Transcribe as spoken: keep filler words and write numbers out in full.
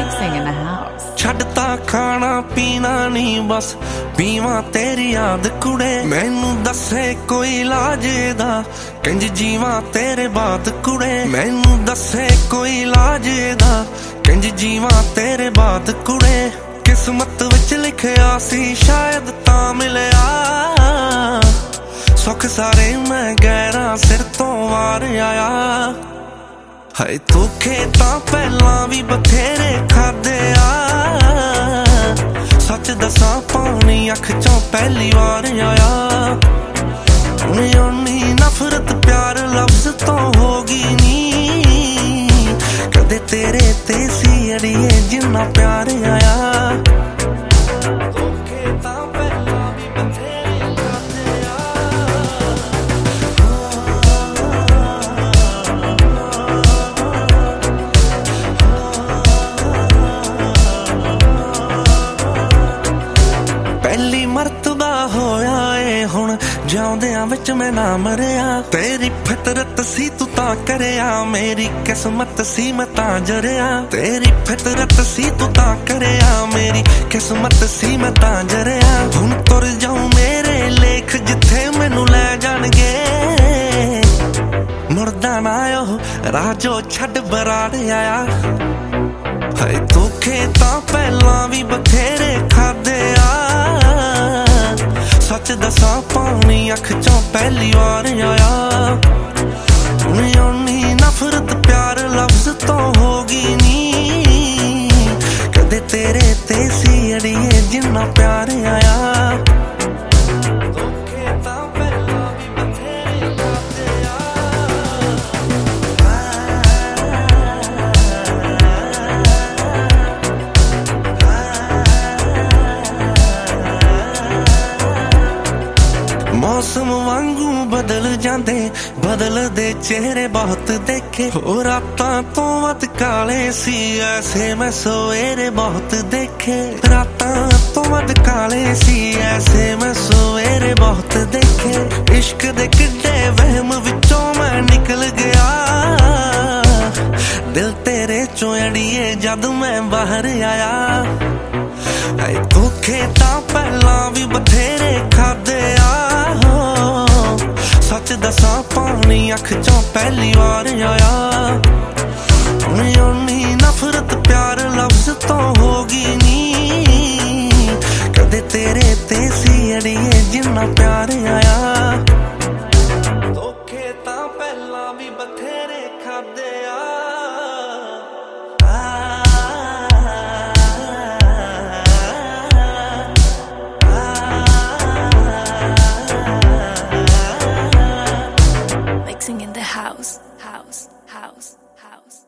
Mixing in the house. ਛੱਡਤਾ ਖਾਣਾ ਪੀਣਾ ਨਹੀਂ ਬਸ ਪੀਵਾਂ ਤੇਰੀ ਯਾਦ ਕੁੜੇ ਮੈਨੂੰ ਦੱਸੇ ਕੋਈ ਇਲਾਜ ਦਾ ਕਿੰਜ ਜੀਵਾਂ ਤੇਰੇ ਬਾਤ ਕੁੜੇ ਮੈਨੂੰ ਦੱਸੇ ਕੋਈ ਇਲਾਜ ਦਾ ਕਿੰਜ ਜੀਵਾਂ ਤੇਰੇ ਬਾਤ ਕੁੜੇ ਕਿਸਮਤ ਵਿੱਚ ਲਿਖਿਆ ਸੀ ਸ਼ਾਇਦ ਤਾਂ ਮਿਲਿਆ ਸੁੱਖ ਸਾਰੇ ਮੈਂ ਗਹਿਰਾ ਸਿਰ ਤੋਂ ਵਾਰ ਆਇਆ ਹਾਏ ਧੋਖੇ ਤਾਂ ਪਹਿਲਾਂ ਵੀ ਬਥੇਰੇ ਖਾਦੇ ਆ ਸੱਚ ਦੱਸਾਂ ਪਾਣੀ ਅੱਖ ਚੋਂ ਪਹਿਲੀ ਵਾਰ ਆਇਆ ਹੁਣ ਓਨੀ ਨਫ਼ਰਤ ਪਿਆਰ ਲਫ਼ਜ਼ ਤੋਂ ਹੋ ਗਈ ਨੀ ਕਦੇ ਤੇਰੇ ਤੇ ਸੀ ਅੜੀਏ ਜਿੰਨਾ ਪਿਆਰ ਆਇਆ ਪਹਿਲੀ ਮਰਤਬਾ ਹੋਇਆ ਏ ਹੁਣ ਜਿਉਂਦਿਆਂ ਵਿੱਚ ਮੈਂ ਨਾ ਮਰਿਆ ਤੇਰੀ ਫਿਤਰਤ ਸੀ ਤੂੰ ਤਾਂ ਕਰਿਆ ਮੇਰੀ ਕਿਸਮਤ ਸੀ ਮੈਂ ਤਾਂ ਜਰਿਆ ਤੇਰੀ ਫਿਤਰਤ ਸੀ ਤੂੰ ਤਾਂ ਕਰਿਆ ਮੇਰੀ ਕਿਸਮਤ ਸੀ ਮੈਂ ਤਾਂ ਜਰਿਆ ਹੁਣ ਤੁਰ ਜਾਊਂ ਮੇਰੇ ਲੇਖ ਜਿੱਥੇ ਮੈਨੂੰ ਲੈ ਜਾਣਗੇ ਮੁਰਦਾ ਨਾ ਉਹ ਰਾਜੋ ਛੱਡ ਬਰਾੜ ਆਇਆ ਹਾਏ ਧੋਖੇ ਤਾਂ ਪਹਿਲਾਂ ਵੀ ਬਥੇਰੇ ਖਾਦੇ ਆ ਸੱਚ ਦੱਸਾਂ ਪਾਣੀ ਅੱਖ ਚੋਂ ਪਹਿਲੀ ਵਾਰ ਆਇਆ ਹੁਣ ਓਨੀ ਨਫ਼ਰਤ ਪਿਆਰ ਲਫ਼ਜ਼ ਤੋਂ ਹੋ ਗਈ ਨੀ ਕਦੇ ਤੇਰੇ ਤੇ ਸੀ ਅੜੀਏ ਜਿੰਨਾ ਪਿਆਰ ਆਇਆ ਮੌਸਮ ਵਾਂਗੂ ਬਦਲ ਜਾਂਦੇ ਬਦਲਦੇ ਚਿਹਰੇ ਬਹੁਤ ਦੇਖੇ ਉਹ ਰਾਤਾਂ ਤੋਂ ਵੱਧ ਕਾਲੇ ਸੀ ਐਸੇ ਮੈਂ ਸਵੇਰੇ ਬਹੁਤ ਦੇਖੇ ਰਾਤਾਂ ਤੋਂ ਵੱਧ ਕਾਲੇ ਸੀ ਐਸੇ ਮੈਂ ਸਵੇਰੇ ਬਹੁਤ ਦੇਖੇ ਇਸ਼ਕ ਦੇ ਕਿੱਡੇ ਵਹਿਮ ਵਿੱਚੋਂ ਮੈਂ ਨਿਕਲ ਗਿਆ ਦਿਲ ਤੇਰੇ ਚੋਂ ਅੜੀਏ ਜਦ ਮੈਂ ਬਾਹਰ ਆਇਆ ਐ ਧੋਖੇ ਤਾਂ ਪਹਿਲਾਂ ਵੀ ਬਥੇਰੇ ਖਾਦੇ ਆ ਸੱਚ ਦੱਸਾਂ ਪਾਣੀ ਅੱਖ ਚੋਂ ਪਹਿਲੀ ਵਾਰ ਆਇਆ ਹੁਣ ਓਨੀ ਨਫ਼ਰਤ ਪਿਆਰ ਲਫ਼ਜ਼ ਤੋਂ ਹੋ ਗਈ ਨੀ ਕਦੇ ਤੇਰੇ ਤੇ ਸੀ ਅੜੀਏ ਜਿੰਨਾ ਪਿਆਰ ਆਇਆ ਧੋਖੇ ਤਾਂ ਪਹਿਲਾਂ ਵੀ ਬਥੇਰੇ ਖਾਦੇ ਆ Mixing in the house, house, house, house.